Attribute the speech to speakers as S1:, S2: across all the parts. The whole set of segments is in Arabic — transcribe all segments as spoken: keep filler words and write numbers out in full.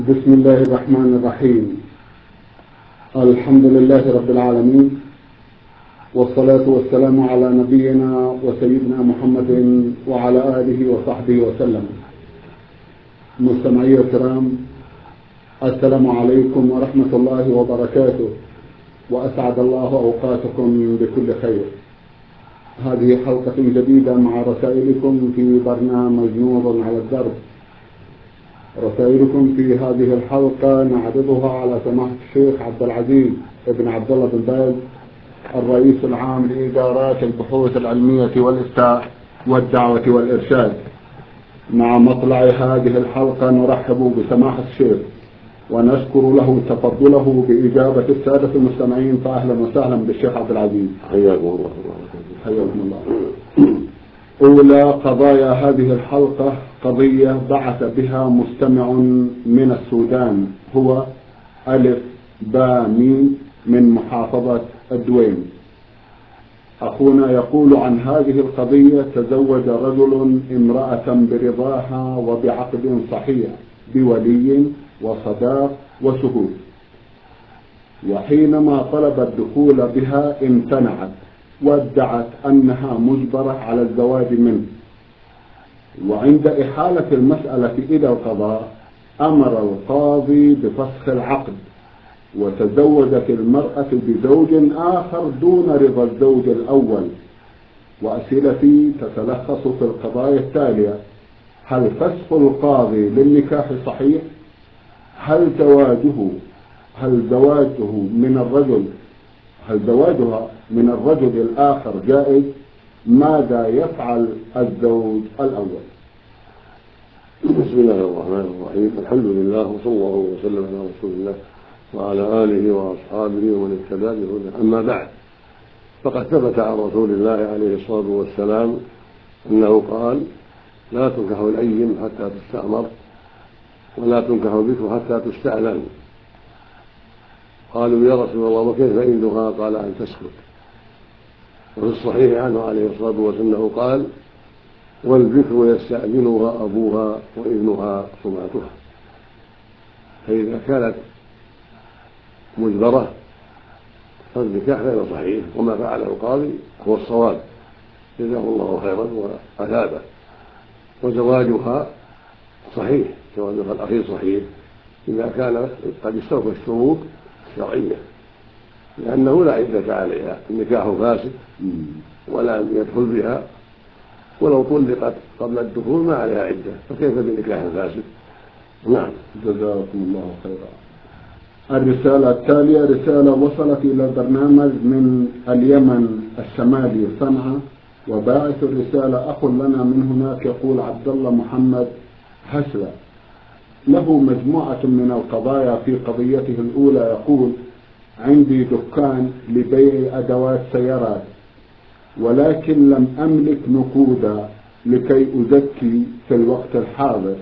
S1: بسم الله الرحمن الرحيم. الحمد لله رب العالمين، والصلاة والسلام على نبينا وسيدنا محمد وعلى آله وصحبه وسلم. مستمعي الكرام، السلام عليكم ورحمة الله وبركاته، وأسعد الله أوقاتكم بكل خير. هذه حلقة جديدة مع رسائلكم في برنامج نور على الدرب. رسائلكم في هذه الحلقة نعرضها على سماحة الشيخ عبد العزيز ابن عبد الله بن باز، الرئيس العام لإدارات البحوث العلمية والإفتاء والدعوة والإرشاد. مع مطلع هذه الحلقة نرحب بسماحة الشيخ ونشكر له تفضله بإجابة السادة المستمعين، فأهلا وسهلا بالشيخ عبد العزيز.
S2: حياكم الله.
S1: حياكم الله. أولى قضايا هذه الحلقة قضية بعث بها مستمع من السودان، هو ألف با ميم من محافظة الدوين. أخونا يقول عن هذه القضية: تزوج رجل امرأة برضاها وبعقد صحيح بولي وصداق وشهود، وحينما طلب الدخول بها امتنعت وادعت أنها مجبرة على الزواج منه. وعند إحالة المسألة إلى القضاء أمر القاضي بفسخ العقد، وتزوجت المرأة بزوج آخر دون رضا الزوج الأول. وأسئلتي تتلخص في القضايا التالية: هل فسخ القاضي للنكاح صحيح؟ هل زواجه هل زواجه من الرجل هل زواجها من الرجل الآخر جائز؟ ماذا يفعل الزوج الأول؟
S2: بسم الله الرحمن الرحيم. الحمد لله، وصلى الله وسلم على رسول الله وعلى آله وأصحابه ومن اهتدى بهداه. أما بعد، فقد ثبت عن رسول الله عليه الصلاة والسلام أنه قال: لا تنكح الأيم حتى تستأمر، ولا تنكح البكر حتى تستأذن. قالوا: يا رسول الله، وكيف إنها؟ قال: أن تسكت. وفي الصحيح عنه عليه الصلاة والسلام قال: والبكر يستأذنها أبوها وإذنها صماتها. فإذا كانت مجبرة فالنكاح غير صحيح، وما فعله القاضي هو الصواب، جزاه الله خيرا وأثابه. وزواجها صحيح، زواجها الأخير صحيح إذا كان قد استوفى الشروط الشرعية، لأنه لا عدة عليها، النكاح فاسد ولا يدخل بها، ولو طلقت قبل الدخول ما عليها عدة، فكيف بنكاح فاسد؟ نعم،
S1: جزاكم الله خيرا. الرسالة التالية رسالة وصلت إلى البرنامج من اليمن الشمالي صنعاء، وباعث الرسالة أخ لنا من هناك، يقول عبد الله محمد حسلة، له مجموعة من القضايا. في قضيته الأولى يقول: عندي دكان لبيع أدوات سيارات، ولكن لم أملك نقودا لكي أزكي في الوقت الحاضر،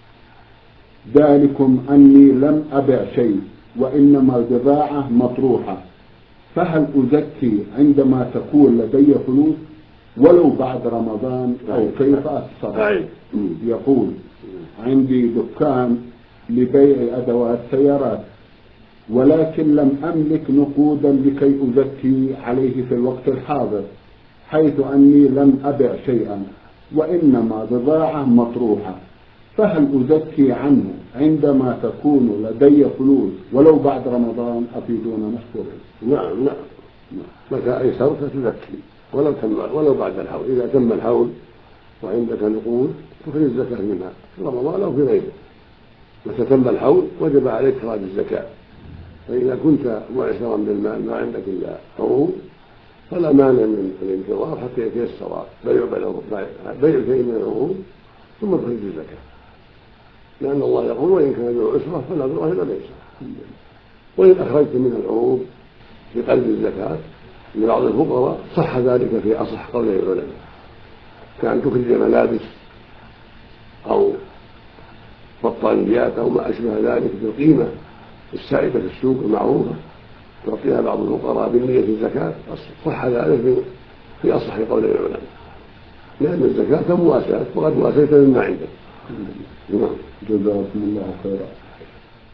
S1: ذلكم أني لم أبع شيء وإنما البضاعة مطروحة، فهل أزكي عندما تكون لدي فلوس ولو بعد رمضان أو كيف أتصرف؟ يقول: عندي دكان لبيع أدوات سيارات، ولكن لم أملك نقودا لكي أزكي عليه في الوقت الحاضر، حيث أني لم أبع شيئا وإنما بضاعة مطروحة، فهل أزكي عنه عندما تكون لدي فلوس ولو بعد رمضان؟ أفيدونا مشكورا.
S2: نعم نعم متى أيسرت تزكي ولو تم ولو بعد الحول. إذا تم الحول وعندك نقود تخرج الزكاة منها في رمضان أو في غيره. متى تم الحول وجب عليك إخراج الزكاة. فإذا كنت معسرا بالمال ما عندك إلا عروض فلا مانع من الانتظار حتى يتيسر بيع بيع شيء من العروض ثم تخرج الزكاة، لأن الله يقول: وإن كان ذو عسرة فلا ذو إلا ميسرة. وإن أخرجت من العروض في قلب الزكاة لبعض الفقراء صح ذلك في أصح قول العلماء، كأن تخرج ملابس أو بطانيات أو ما أشبه ذلك بالقيمة السائدة في السوق المعروفة تعطيها بعض الفقراء بالنية الزكاة، صح ذلك في أصح قول العلماء، لأن الزكاة مواساة وقد واسيت مما عندك.
S1: جزاكم الله خيرا.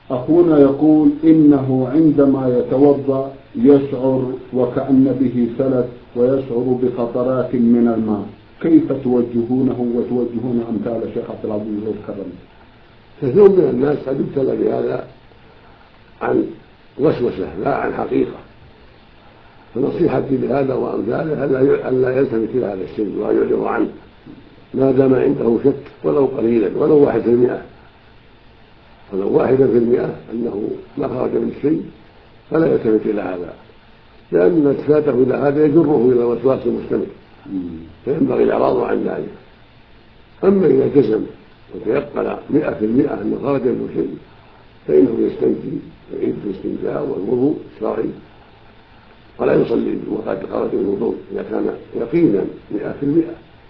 S1: أخونا يقول إنه عندما يتوضأ يشعر وكأن به سلس ويشعر بقطرات من الماء، كيف توجهونه وتوجهون أمثال شيخ عبد العزيز الكرم؟
S2: كثير من الناس قد يبتلى بهذا عن وسوسة لا عن حقيقة، فنصيحتي بهذا وأمثاله ألا يلتفت إلى هذا الشيء وأن يعرض عنه ما دام عنده شك ولو قليلا ولو واحد في المئة ولو واحدا في المئة أنه ما خرج من الشيء فلا يلتفت إلى هذا، لأن التفاته إلى هذا يجره إلى وسواس المستمر، فينبغي الإعراض عن ذلك. أما إذا جزم وتيقن مئة في المئة أنه خرج منه شيء فإنه يستنجي يعيد الاستنجاء والوضوء الشرعي ولا يصلي وقد خرج من الوضوء إذا كان يقينا مئة في المئة.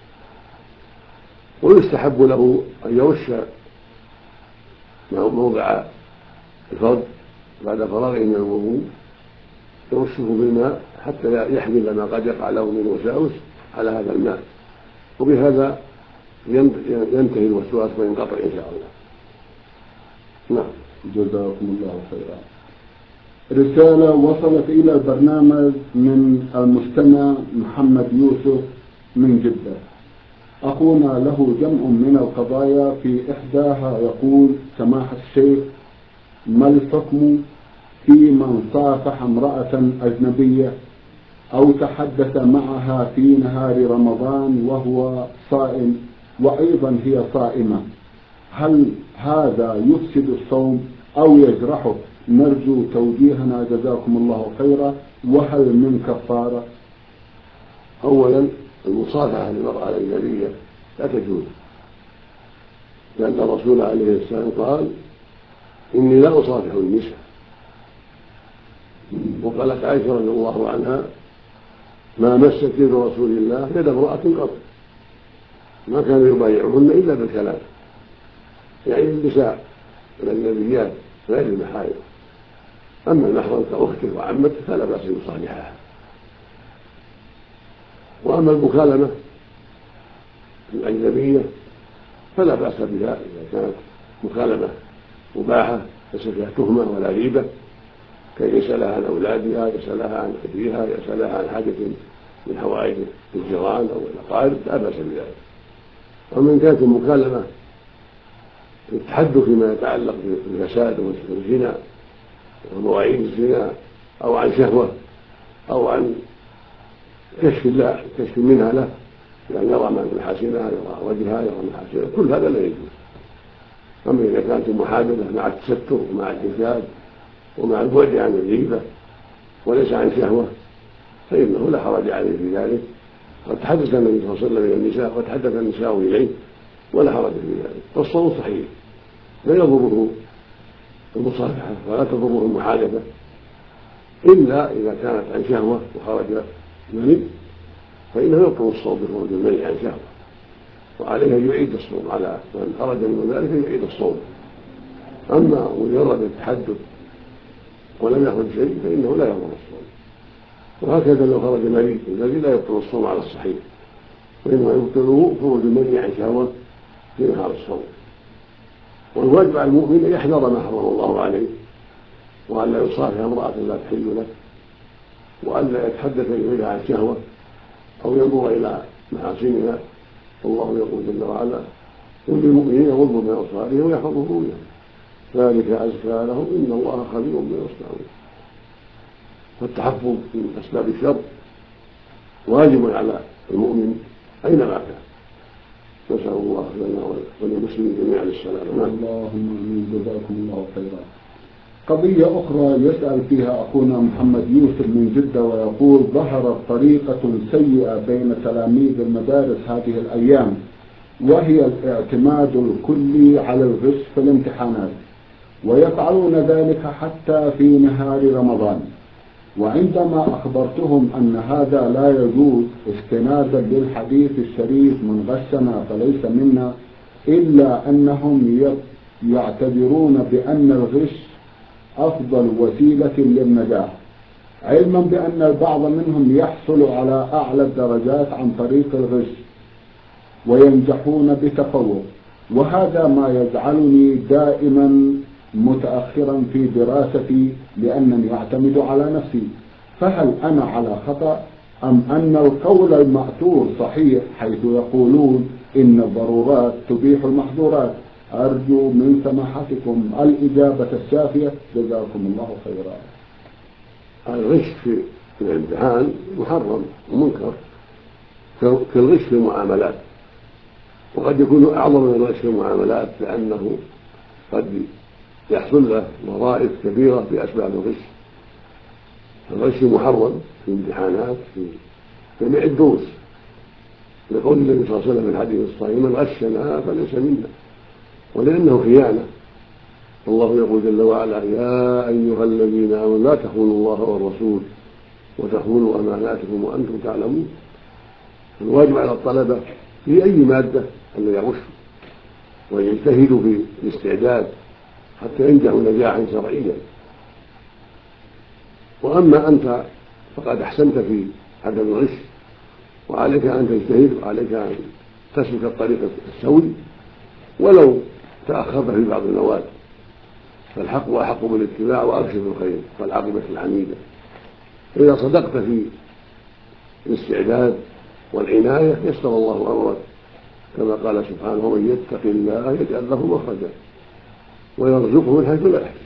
S2: ويستحب له أن يرش موضع الفرد بعد فراغه من الوضوء يرشه بالماء حتى يحمل ما قد يقع له من وساوس على هذا الماء، وبهذا ينتهي الوسواس وينقطع إن شاء الله. نعم.
S1: جزاكم الله خيرا. رسالة وصلت إلى البرنامج من المستمع محمد يوسف من جدة. أخونا له جمع من القضايا، في إحداها يقول: سماحة الشيخ، ما الحكم في من صافح امرأة أجنبية أو تحدث معها في نهار رمضان وهو صائم وأيضا هي صائمة؟ هل هذا يفسد الصوم أو يجرحه؟ نرجو توجيهنا جزاكم الله خيرا، وهل من كفارة؟
S2: أولا المصافحة للمرأة الأجنبية لا تجوز، لأن الرسول عليه السلام قال: إني لا أصافح النساء. وقالت عائشة رضي الله عنها: ما مست يد رسول الله يد امرأة قط، ما كان يبايعهن إلا بالكلام، يعني النساء الأجنبيات غير المحارم. أما المحرم كأخته وعمته فلا بأس بصالحها. وأما المكالمة الأجنبية فلا بأس بها إذا كانت مكالمة مباحة ليس فيها تهمة ولا غيبة، كي يسألها عن أولادها، يسألها عن أبيها، يسألها عن حاجة من حوائج الجيران أو الأقارب، لا بأس بذلك. ومن كانت المكالمة التحدث فيما يتعلق بالفساد والزنا ومواعيد الزنا أو عن شهوة أو عن كشف الله كشف منها له، يعني يرى محاسنها، يرى وجهها، يرى محاسنها، كل هذا لا يجوز. أما إذا كانت المحادثة مع التستر ومع الحجاب ومع البعد عن الغيبة وليس عن شهوة فإنه لا حرج عليه في ذلك. قد تحدث النبي صلى الله عليه وسلم إلى النساء وتحدث النساء إليه ولا حرج في ذلك، فالصوم صحيح لا يضره المصافحة ولا تضره المحادثة إلا إذا كانت عن شهوة وخرج مني فإنه يبطل الصوم بخروج المني عن شهوة، وعليه أن يعيد الصوم، على من خرج من ذلك يعيد الصوم. أما مجرد التحدث ولم يخرج شيء فإنه لا يضر الصوم. وهكذا لو خرج مني الذي لا يبطل الصوم على الصحيح، وإنما يبطله خروج المني عن شهوة في نهار الصوم. والواجب على المؤمن أن يحذر ما حرم الله عليه، وأن لا يصافح امرأة لا تحل له، وأن لا يتحدث إليها عن شهوة أو ينظر إلى محاسنها. والله يقول جل وعلا: قل للمؤمنين يغضوا من أبصارهم ويحفظوا فروجهم ذلك أزكى لهم إن الله خبير بما يصنعون. فالتحفظ من أسباب الشر واجب على المؤمن أينما كان. نسأل الله لنا وللمسلمين جميعا السلامة.
S1: اللهم آمين. جزاكم الله خيرا. قضية أخرى يسأل فيها أخونا محمد يوسف من جدة ويقول: ظهرت طريقة سيئة بين تلاميذ المدارس هذه الأيام، وهي الاعتماد الكلي على الغش في الامتحانات، ويفعلون ذلك حتى في نهار رمضان. وعندما أخبرتهم أن هذا لا يجوز استنادا للحديث الشريف: من غشنا فليس منا، إلا أنهم يعتبرون بأن الغش أفضل وسيلة للنجاح، علما بأن البعض منهم يحصل على أعلى الدرجات عن طريق الغش وينجحون بتفوق. وهذا ما يجعلني دائما متأخرا في دراستي لأنني أعتمد على نفسي، فهل أنا على خطأ أم أن القول المأثور صحيح حيث يقولون إن الضرورات تبيح المحظورات؟ أرجو من سماحتكم الإجابة الشافية، جزاكم الله خيرا.
S2: الغش في الامتحان محرم ومنكر كالغش في المعاملات، وقد يكون أعظم من الغش في المعاملات لأنه قد يحصل له وظائف كبيرة في أسباب الغش. الغش محرم في الامتحانات في جميع الدروس، لقول النبي صلى الله عليه وسلم في الحديث الصحيح: من غشنا فليس منا، ولأنه خيانة. الله يقول جل وعلا: يا أيها الذين آمنوا لا تخونوا الله والرسول وتخونوا أماناتكم وأنتم تعلمون. الواجب على الطلبة في أي مادة أن يغشوا ويجتهدوا في الاستعداد حتى ينجحوا نجاحا شرعيا. وأما أنت فقد أحسنت في عدم الغش، وعليك أن تجتهد وعليك أن تسلك الطريق السوي ولو تأخرت في بعض المواد، فالحق أحق بالاتباع وأبشر بالخير والعاقبة الحميدة. إذا صدقت في الاستعداد والعناية يسر الله أمرك، كما قال سبحانه: ومن يتق الله يجعل له مخرجا ويرزقه من حيث لا يحتسب.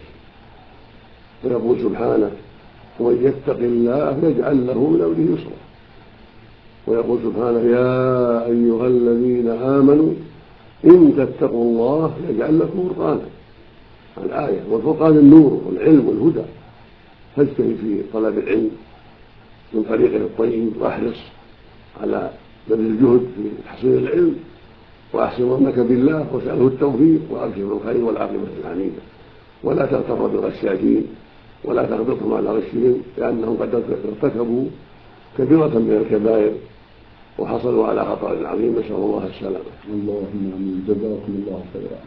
S2: ويقول سبحانه: ومن يتق الله يجعل له من أمره يسرا. ويقول سبحانه: يا أيها الذين آمنوا إن تتقوا الله يجعل لكم فرقانا. الآية، والفرقان النور والعلم والهدى. فاجتهد في طلب العلم من طريقه الطيب، واحرص على بذل الجهد في تحصيل العلم، واحسن ظنك بالله واسأله التوفيق وأبشر بالخير والعاقبة الحميدة. ولا تغتر بالغشاشين ولا تغبطهم على غشهم، لأنهم قد ارتكبوا كبيرة من الكبائر وحصلوا على خطر عظيم، نسأل الله السلامة.
S1: اللهم آمين، جزاكم الله خيرا.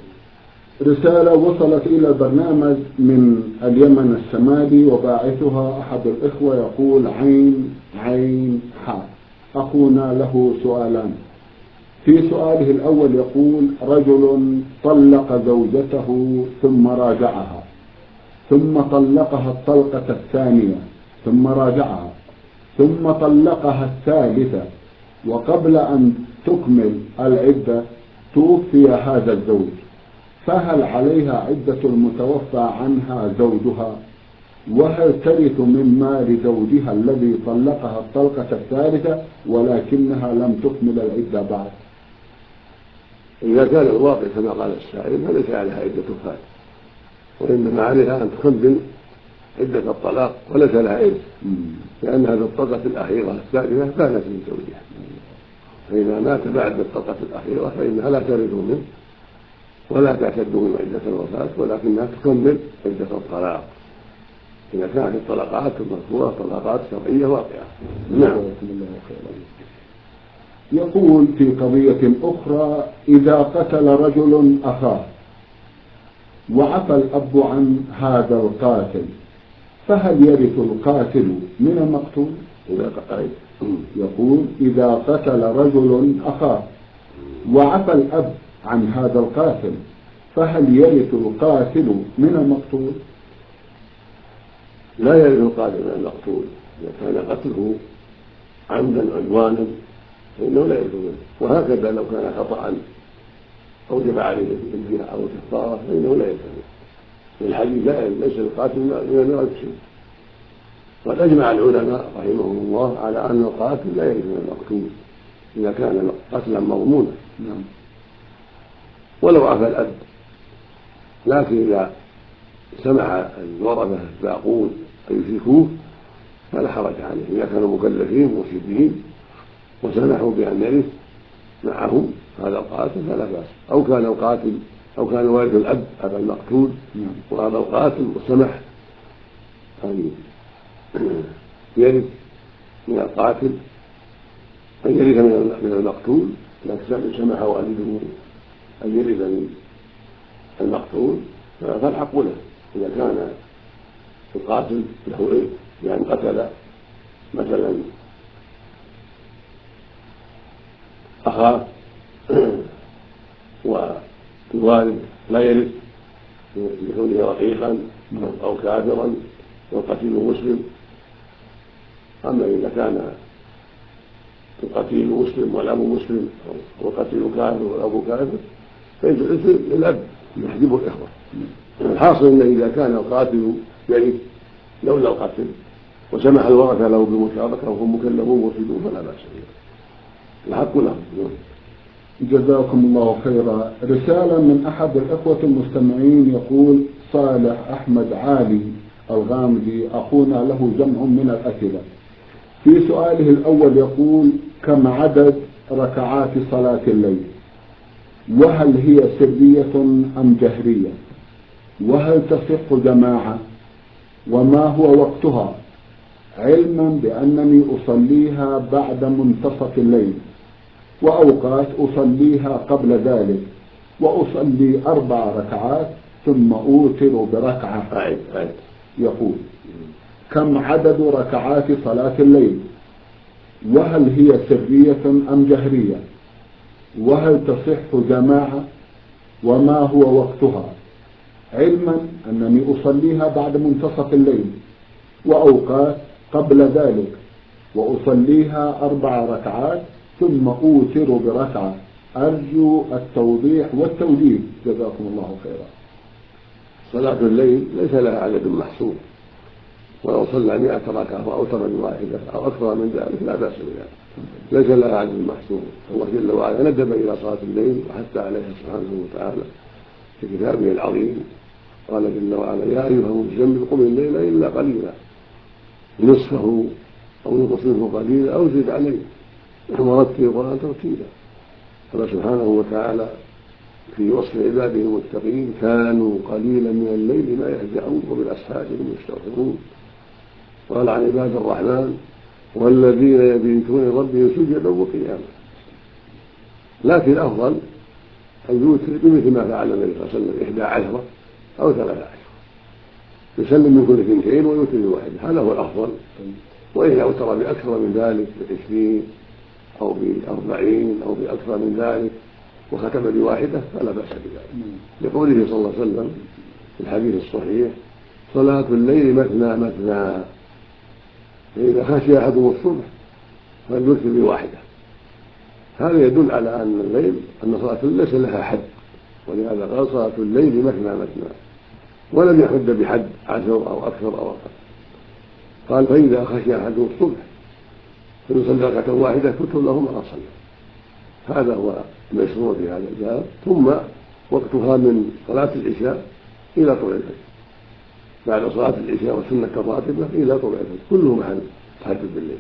S1: رسالة وصلت إلى البرنامج من اليمن الشمالي وباعثها أحد الإخوة يقول: عين عين حاء. أخونا له سؤالان. في سؤاله الأول يقول: رجل طلق زوجته ثم راجعها، ثم طلقها الطلقة الثانية ثم راجعها، ثم طلقها الثالثة، وقبل أن تكمل العدة توفي هذا الزوج، فهل عليها عدة المتوفى عنها زوجها؟ وهل ترث من مال زوجها الذي طلقها الطلقة الثالثة ولكنها لم تكمل العدة بعد؟
S2: إذا كان الواقع كما قال السائل فليس عليها عدة وفاة، وإنما عليها أن تكمل عدة الطلاق وليس لها عدة، لأنها بالطلقة الأخيرة الثالثة كانت من زوجها، فإذا مات بعد الطلقة الأخيرة فإنها لا ترث منه ولا تعتد من عدة الوفاة، ولكنها تكمل عدة الطلاق إذا كانت الطلقات المذكورة طلقات شرعية واقعة.
S1: نعم. يقول في قضية أخرى: إذا قتل رجل أخاه وعفى الأب عن هذا القاتل، فهل يرث القاتل من المقتول؟ يقول: إذا قتل رجل أخاه وعفى الأب عن هذا القاتل، فهل يرث القاتل من المقتول؟
S2: لا يرث القاتل من المقتول، إذا كان قتله عمدا عدوانا فإنه لا يرث منه، وهكذا لو كان خطأ أوجب عليه الدية أو الكفارة فإنه لا يرث منه. في الحديث لا ليس القاتل من الميراث شيء. وقد أجمع العلماء رحمهم الله على أن القاتل لا يرث من المقتول إذا كان قتلا مضمونا، ولو عفى الأب، لكن إذا سمح الورثة الباقون أن يشركوه فلا حرج عليه. إذا كانوا مكلفين مرشدين وسمحوا بأن يرث معهم هذا القاتل فلا بأس، أو كان القاتل أو كان والد الأب أبا المقتول وهذا القاتل وسمح أن يرث من القاتل أن يرث من المقتول، لكن سمح والده أن يرث من المقتول فالحق له. إذا كان القاتل له إرث يعني قتل مثلا أخاه والوالد لا يرث لكونه رقيقا أو كافرا والقتيل مسلم. أما إذا كان القتيل مسلم والأب مسلم والقتيل كافر والأب كافر فإن الإثم للأب يحجب الإخوة. الحاصل أن إذا كان القاتل يرث لولا القتل وسمح الورثة له بالمشاركة وهم مكلفون مرشدون فلا بأس به، الحق لهم.
S1: جزاكم الله خيرا. رسالة من أحد الإخوة المستمعين يقول: صالح أحمد علي الغامدي أخونا له جمع من الأسئلة. في سؤاله الأول يقول: كم عدد ركعات صلاة الليل؟ وهل هي سرية أم جهرية؟ وهل تصح جماعة؟ وما هو وقتها؟ علما بأنني أصليها بعد منتصف الليل، وأوقات أصليها قبل ذلك، وأصلي أربع ركعات ثم أوتر بركعة. يقول: كم عدد ركعات صلاة الليل؟ وهل هي سرية أم جهرية؟ وهل تصح جماعة؟ وما هو وقتها؟ علما أنني أصليها بعد منتصف الليل، وأوقات قبل ذلك، وأصليها أربع ركعات ثم أوتر بركعة. أرجو التوضيح والتوجيه جزاكم الله خيرا.
S2: صلاة الليل ليس لها عدد محصور، ولو صلى مئة ركعة وأوتر بواحدة أو أكثر من ذلك لا بأس بذلك، ليس لها عدد محصور. الله جل وعلا ندب إلى صلاة الليل وحث عليها سبحانه وتعالى في كتابه العظيم. قال جل وعلا: يا أيها المزمل قم الليل إلا قليلا نصفه أو ينقص منه قليلا أو زد عليه ورتل القرآن ترتيلا. قال سبحانه وتعالى في وصف عباده المتقين: كانوا قليلا من الليل ما يهجعون وبالأسحار هم يستغفرون. قال عن عباد الرحمن: والذين يبيتون لربهم سجدا وقياما. لكن الأفضل أن يوتر بمثل ما فعل النبي صلى الله عليه وسلم إحدى عشرة أو ثلاثة عشرة، يسلم من كل اثنتين ويوتر بواحدة، هذا هو الأفضل. وإن أوتر بأكثر من ذلك بعشرين أو بأربعين أو بأكثر من ذلك وختم بواحدة فلا بأس بذلك، لقوله صلى الله عليه وسلم في الحديث الصحيح: صلاة الليل مثنى مثنى، فإذا خشي أحدهم الصبح فليوتر بواحدة. هذا يدل على أن الليل أن صلاة الليل ليس لها حد، ولهذا قال: صلاة الليل مثنى مثنى، ولم يحد بحد عشر أو أكثر أو أقل. قال: فإذا خشي أحدهم الصبح فيصلي ركعة واحدة كتب له ما صلى. هذا هو المشروع في هذا الباب. ثم وقتها من صلاة العشاء إلى طلوع الفجر، بعد صلاة العشاء والسنة الراتبة إلى طلوع الفجر، كله محل تهجد بالليل.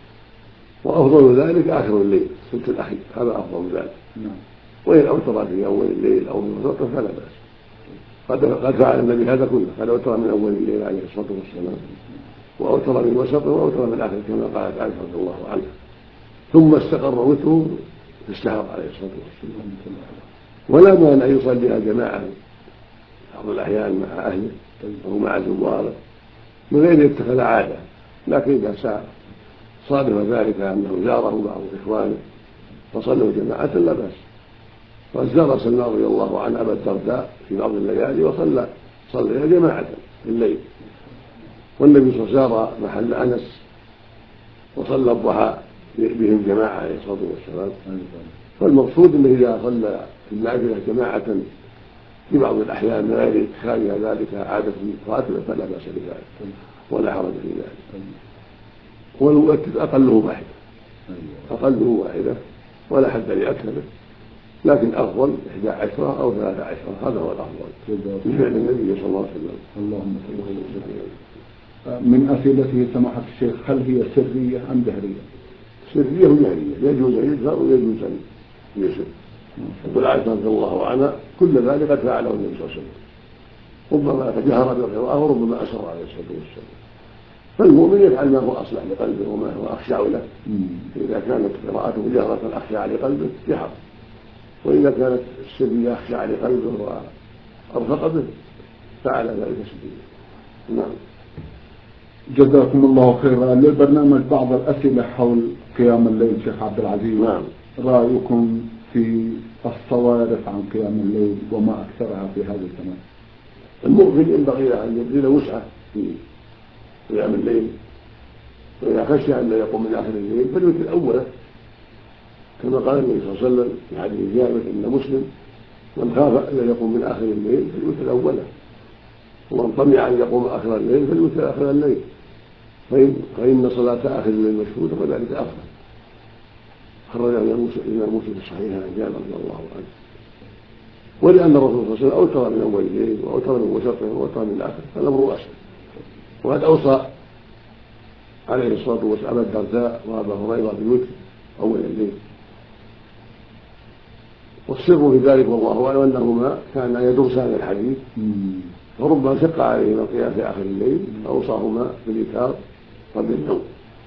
S2: وأفضل ذلك آخر الليل الثلث الأخير، هذا أفضل من ذلك. وإن أوتر في أول الليل أو من وسطه فلا بأس. قد قد فعل النبي هذا كله، قد أوتر من أول الليل عليه الصلاة والسلام، وأوتر من وسطه وأوتر من آخر كما قالت عائشة رضي الله عنها. ثم استقر وتره في السحر عليه الصلاة والسلام. ولا مانع أن يصليها جماعة بعض الأحيان مع أهله أو مع زواره من غير يتخذ عادة، لكن إذا سعى صادف ذلك أنه زاره بعض إخوانه فصلوا جماعة لا بأس. وقد زار سلمان رضي الله عنه أبا الدرداء في بعض الليالي وصلى صلى جماعة في الليل، والنبي صلى الله عليه وسلم زار محل أنس وصلى الضحى بهم جماعة عليه الصلاة والسلام. فالمقصود أنه إذا صلى في النافلة جماعة في بعض الأحيان من غير اتخاذها ذلك عادة راتبة فلا بأس بذلك ولا حرج في ذلك. والمؤكد أقله واحدة، أقله واحدة ولا حد لأكثره، لكن أفضل إحدى عشرة أو ثلاثة عشرة، هذا هو الأفضل بفعل النبي صلى الله عليه وسلم.
S1: اللهم صل وسلم. من أسئلته سماحة الشيخ: هل هي سرية أم جهرية؟
S2: سرية وجهرية، يجوز أن يجهر ويجوز أن يسر. يقول عائشة رضي الله عنها: كل ذلك قد فعله النبي صلى الله عليه وسلم، ربما جهر بالقراءة وربما أسر عليه الصلاة والسلام. فالمؤمن يفعل ما هو أصلح لقلبه وما هو أخشع له. إذا كانت قراءته جهرة أخشع لقلبه جهر، وإذا كانت السرية أخشع لقلبه وأرفق به فعل ذلك سرية. نعم.
S1: جزاكم الله خيرا. للبرنامج بعض الأسئلة حول قيام الليل شيخ عبد العزيز.
S2: نعم.
S1: رأيكم في الصوارف عن قيام الليل وما أكثرها في هذا الزمان؟
S2: المؤمن ينبغي له أن يبذل وسعه في قيام الليل، وإذا خشي أن يقوم من آخر الليل فليوتر أوله، كما قال النبي صلى الله عليه وسلم في حديث جابر عند مسلم: من خاف أن يقوم من آخر الليل فليوتر أوله، ومن طمع أن يقوم آخر الليل فليوتر آخر الليل، فإن صلاة آخر الليل مشهودة وذلك أفضل. خرج الإمام مسلم في الصحيح عن جابر رضي الله عنه. ولأن الرسول صلى الله عليه وسلم أوتر من أول الليل وأوتر من وسطه وأوتر من الآخر فالأمر واسع. وقد أوصى عليه الصلاة والسلام أبا الدرداء وأبا هريرة بالوتر أول الليل، والسر في ذلك والله أعلم أنهما كانا يدرسان الحديث، فربما شق عليهما القيام في آخر الليل فأوصاهما بالإيثار قبل النوم.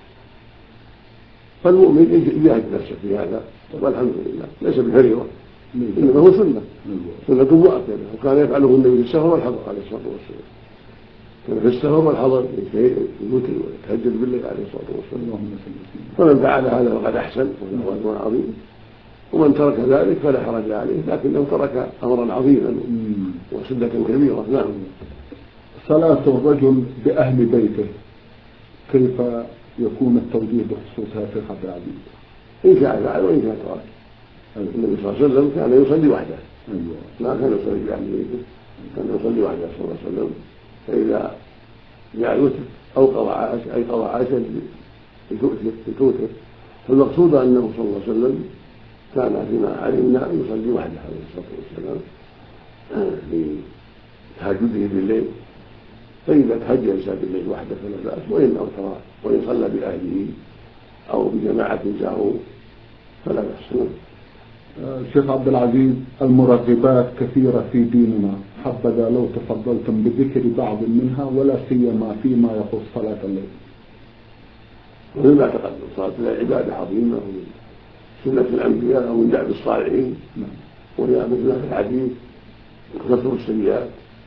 S2: فالمؤمن يجاهد نفسه في هذا والحمد لله، ليس بفريضة إنما هو سنة سنة مؤكدة، وكان يفعله النبي في السفر والحضر عليه الصلاة والسلام. كان في السفر والحضر يوتر ويتهجد بالليل عليه الصلاة والسلام. فمن فعل هذا فقد أحسن وله أجر عظيم، ومن ترك ذلك فلا حرج عليه، لكنه ترك أمرا عظيما وسنة كبيرة. نعم.
S1: صلاة الرجل بأهل بيته كيف يكون التوجيه بخصوصها في خبر عبيد؟
S2: إن كان فعل وإن كان ترك. النبي صلى الله عليه وسلم كان يصلي وحده، ما كان يصلي بأهل بيته، كان يصلي وحده صلى الله عليه وسلم. فإذا جاء الوتر أو قضى عشاء أي قضى عشاء بتوتر، فالمقصود أنه صلى الله عليه وسلم كان فيما علمنا يصلي وحده عليه الصلاة والسلام لتهجده بالليل. فإذا تهجد الإنسان بالليل وحده فلا بأس، وإن أوتر وإن صلى بأهله أو بجماعة جاءوا فلا بأس.
S1: شيخ عبد العزيز، المرغبات كثيرة في ديننا، حبذا لو تفضلتم بذكر بعض منها ولا سيما فيما يخص صلاة الليل.
S2: ومن ما تقدم صلاة الليل عبادة عظيمة ومن سنة الأنبياء ومن دعب الصالحين، وهي مثل ما في الحديث كثر السيئات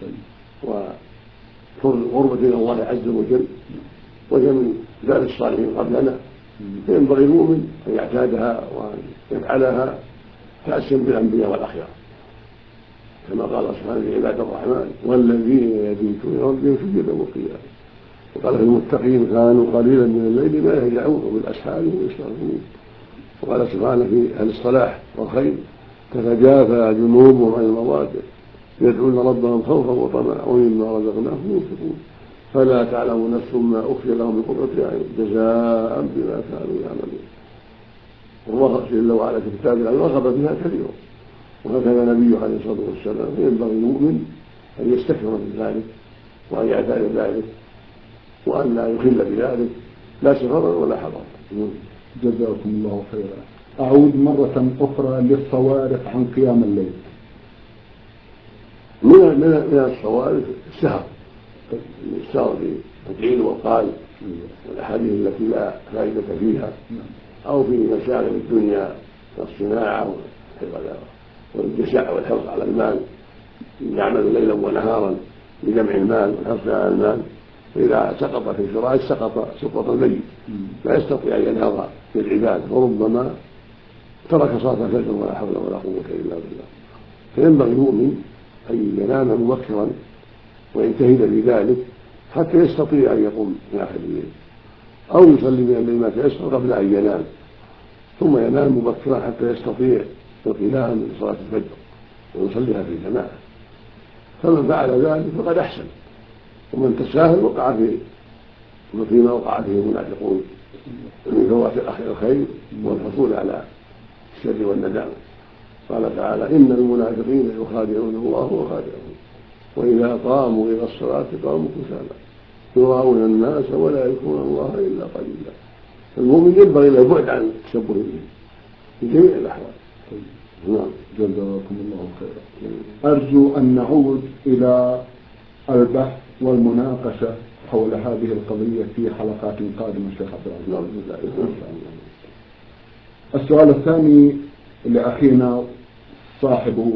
S2: وقربة إلى الله عز وجل، وهي من دعب الصالحين قبلنا. فينبغي المؤمن أن يعتادها وأن يفعلها تأسيا بالأنبياء والأخيار، كما قال سبحانه: عباد الرحمن والذين يبيتون لربهم سجدا وقياما. وقال في المتقين: كانوا قليلا من الليل ما يهجعون وبالأسحار هم يستغفرون. وقال سبحانه في أهل الصلاح والخير: تتجافى جنوبهم عن المضاجع يدعون ربهم خوفا وطمعا ومما رزقناهم ينفقون فلا تعلم نفس ما أخفي لهم من قرة أعين جزاء بما كانوا يعملون. والله جل وعلا في كتابه رغب فيها كثيرا، وهكذا نبيه عليه الصلاة والسلام. ينبغي المؤمن أن يستكثر من ذلك وأن يعتاد ذلك وأن لا يخل بذلك لا سفرا ولا حضرا.
S1: جزاكم الله خيرا. أعود مرة أخرى للصوارف عن قيام الليل.
S2: من من الصوارف السهر، السهر بالقيل والقال والأحاديث التي لا فائدة فيها، أو في مشاغل الدنيا كالصناعة والجشع والحرص على المال، يعمل ليلا ونهارا لجمع المال والحرص على المال، فإذا سقط في الفراش سقط سقط الميت، لا يستطيع أن ينهض بالعباد، وربما ترك صلاة الفجر ولا حول ولا قوة إلا بالله. فينبغي المؤمن أن ينام مبكرا ويجتهد بذلك حتى يستطيع أن يقوم في آخر الليل، أو يصلي من الليل ما تيسر قبل أن ينام، ثم ينام مبكرا حتى يستطيع القيام من صلاة الفجر ويصليها في جماعة. فمن فعل ذلك فقد أحسن، ومن تساهل وقع في فيما وقع فيه المنافقون من فوات الخير والحصول على الشر والندامة. قال تعالى: إن المنافقين يخادعون الله وخادعهم وإذا قاموا إلى الصلاة قاموا كسالى يراءون الناس ولا يذكرون الله إلا قليلا. المؤمن ينبغي له البعد عن التشبه به في جميع الأحوال.
S1: نعم. جزاكم الله خيرا. أرجو أن نعود إلى البحث والمناقشة حول هذه القضية في حلقات قادمة شيخ عبد العزيز. السؤال الثاني لأخينا صاحب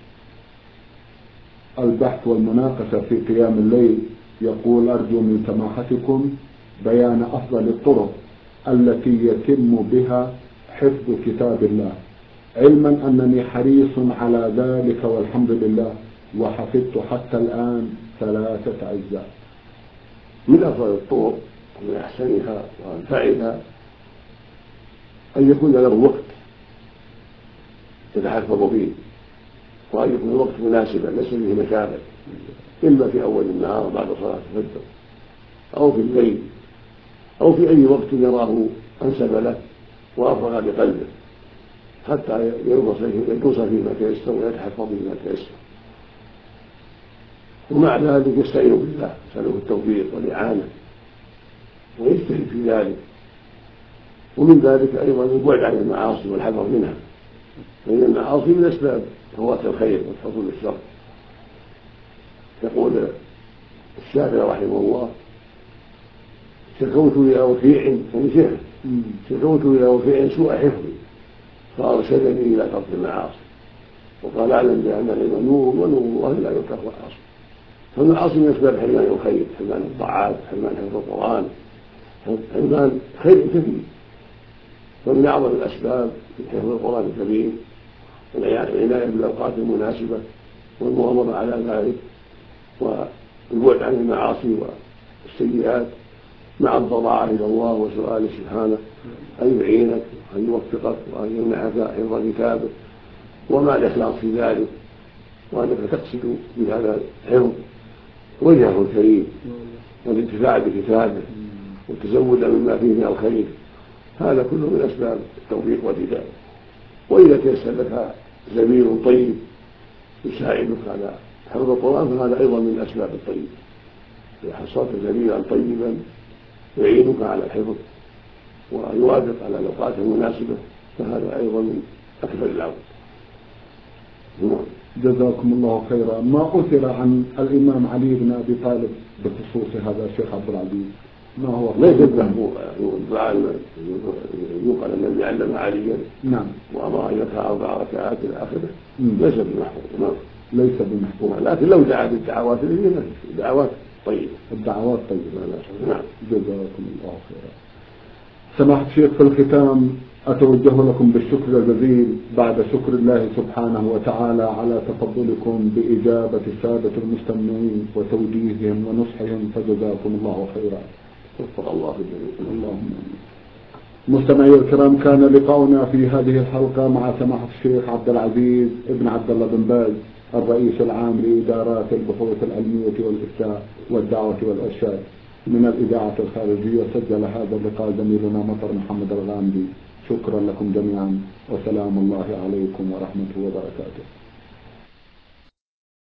S1: البحث والمناقشة في قيام الليل، يقول: أرجو من سماحتكم بيان أفضل الطرق التي يتم بها حفظ كتاب الله، علما أنني حريص على ذلك والحمد لله، وحفظت حتى الآن ثلاثة أجزاء.
S2: من أفضل الطرق ومن أحسنها وأنفعها أن يكون له وقت يتحفظ فيه، وأن يكون الوقت مناسبا ليس فيه مشاغل، إما في أول النهار بعد صلاة الفجر أو في الليل أو في أي وقت يراه أنسب له وأفرغ لقلبه، حتى يدوس فيما تيسر ويتحفظ فيما تيسر. ومع ذلك يستعين بالله يسأله التوفيق والإعانة ويجتهد في ذلك. ومن ذلك أيضا البعد عن المعاصي والحذر منها، فإن المعاصي من أسباب فوات الخير وحصول الشر. يقول الشافعي رحمه الله: شكوت إلى وكيع، يعني شيخ، شكوت إلى وكيع سوء حفظي فأرشدني إلى ترك المعاصي، وقال: أعلم بأن العلم نور ونور الله لا يترك العاصي. فالمعاصي من أسباب حرمان الخير، حرمان الطاعات، حرمان حفظ القرآن، حرمان خير كثير. ومن أعظم الأسباب في حفظ القرآن الكريم والعناية بالأوقات المناسبة والمغامرة على ذلك، والبعد عن المعاصي والسيئات مع الضراعة إلى الله وسؤاله سبحانه أن يعينك وأن يوفقك وأن يمنحك حفظ كتابه ومع الإخلاص في ذلك، وأنك تقصد بهذا الحفظ وجهه الكريم والانتفاع بكتابه والتزود مما فيه من الخير. هذا كله من أسباب التوفيق والهداية. وإذا تيسر لك زميل طيب يساعدك على حفظ القرآن فهذا أيضا من الأسباب الطيبة. إذا حصلت زميلا طيبا يعينك على الحفظ ويوافق على الأوقات المناسبة فهذا أيضا من أكثر العون.
S1: جزاكم الله خيرا. ما أثر عن الإمام علي بن أبي طالب بخصوص هذا الشيخ عبد العزيز؟ ما هو
S2: ليس له يقال أن النبي علم عليا
S1: نعم
S2: وأمر أن يركع أربع ركعات إلى آخره، ليس بمحفوظ.
S1: ليس بمحفوظ،
S2: لكن لو دعا بالدعوات اللي دعوات طيبة،
S1: الدعوات طيبة.
S2: نعم.
S1: جزاكم الله خيرا. سماحة الشيخ، في الختام أتوجه لكم بالشكر الجزيل بعد شكر الله سبحانه وتعالى على تفضلكم بإجابة السادة المستمعين وتوجيههم ونصحهم، فجزاكم الله خيرا.
S2: وفق الله في الجميع.
S1: اللهم مستمعي الكرام، كان لقاؤنا في هذه الحلقة مع سماحة الشيخ عبد العزيز ابن عبد الله بن باز، الرئيس العام لإدارات البحوث العلمية والإفتاء والدعوة والإرشاد من الإذاعة الخارجية. سجل هذا اللقاء زميلنا مطر محمد الغامدي. شكرا لكم جميعا، وسلام الله عليكم ورحمته وبركاته.